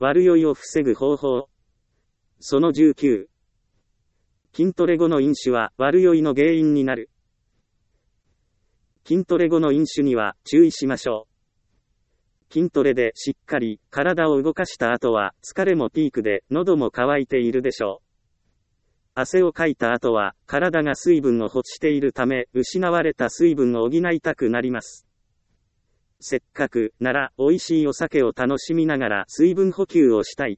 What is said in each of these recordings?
悪酔いを防ぐ方法。その19。筋トレ後の飲酒は悪酔いの原因になる。筋トレ後の飲酒には注意しましょう。筋トレでしっかり体を動かした後は疲れもピークで喉も渇いているでしょう。汗をかいた後は体が水分を欲しているため失われた水分を補いたくなります。せっかくなら美味しいお酒を楽しみながら水分補給をしたい。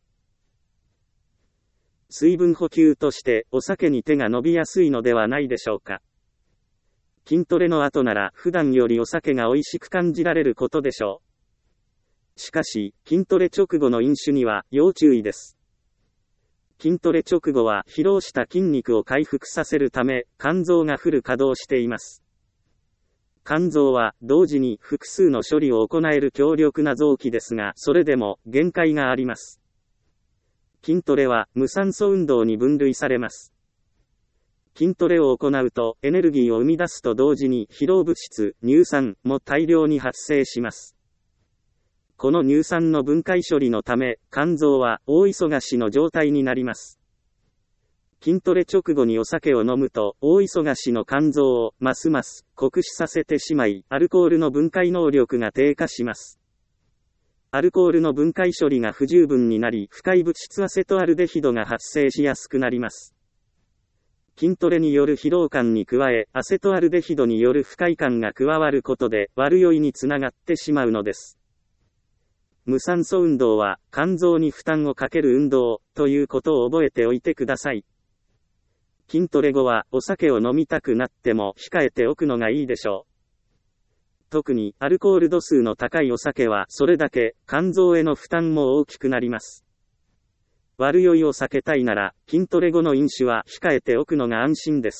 水分補給としてお酒に手が伸びやすいのではないでしょうか。筋トレの後なら普段よりお酒が美味しく感じられることでしょう。しかし、筋トレ直後の飲酒には要注意です。筋トレ直後は疲労した筋肉を回復させるため、肝臓がフル稼働しています。肝臓は同時に複数の処理を行える強力な臓器ですが、それでも限界があります。筋トレは無酸素運動に分類されます。筋トレを行うとエネルギーを生み出すと同時に疲労物質、乳酸も大量に発生します。この乳酸の分解処理のため、肝臓は大忙しの状態になります。筋トレ直後にお酒を飲むと、大忙しの肝臓をますます酷使させてしまい、アルコールの分解能力が低下します。アルコールの分解処理が不十分になり、不快物質アセトアルデヒドが発生しやすくなります。筋トレによる疲労感に加え、アセトアルデヒドによる不快感が加わることで、悪酔いにつながってしまうのです。無酸素運動は、肝臓に負担をかける運動、ということを覚えておいてください。筋トレ後は、お酒を飲みたくなっても、控えておくのがいいでしょう。特に、アルコール度数の高いお酒は、それだけ、肝臓への負担も大きくなります。悪酔いを避けたいなら、筋トレ後の飲酒は、控えておくのが安心です。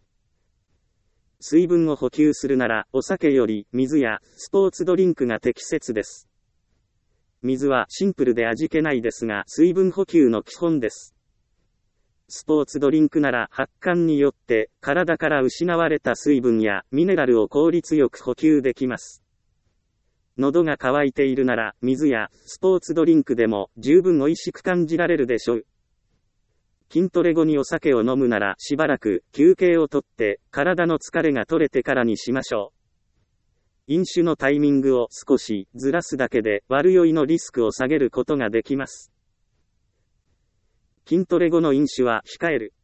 水分を補給するなら、お酒より、水や、スポーツドリンクが適切です。水はシンプルで味気ないですが、水分補給の基本です。スポーツドリンクなら発汗によって体から失われた水分やミネラルを効率よく補給できます。喉が渇いているなら水やスポーツドリンクでも十分美味しく感じられるでしょう。筋トレ後にお酒を飲むならしばらく休憩をとって体の疲れが取れてからにしましょう。飲酒のタイミングを少しずらすだけで悪酔いのリスクを下げることができます。筋トレ後の飲酒は控える。